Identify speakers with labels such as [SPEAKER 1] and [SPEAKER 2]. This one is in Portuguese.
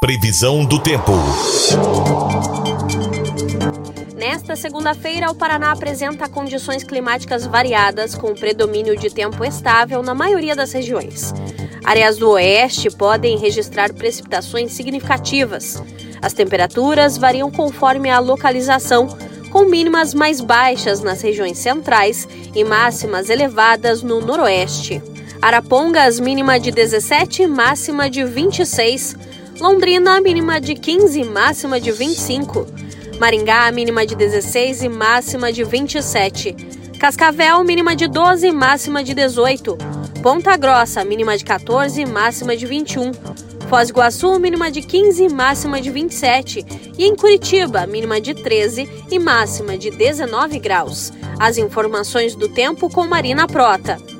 [SPEAKER 1] Previsão do tempo.
[SPEAKER 2] Nesta segunda-feira, o Paraná apresenta condições climáticas variadas, com predomínio de tempo estável na maioria das regiões. Áreas do oeste podem registrar precipitações significativas. As temperaturas variam conforme a localização, com mínimas mais baixas nas regiões centrais e máximas elevadas no noroeste. Arapongas, mínima de 17, máxima de 26. Londrina, mínima de 15, máxima de 25. Maringá, mínima de 16 e máxima de 27. Cascavel, mínima de 12 e máxima de 18. Ponta Grossa, mínima de 14 e máxima de 21. Foz do Iguaçu, mínima de 15 e máxima de 27. E em Curitiba, mínima de 13 e máxima de 19 graus. As informações do tempo com Marina Prota.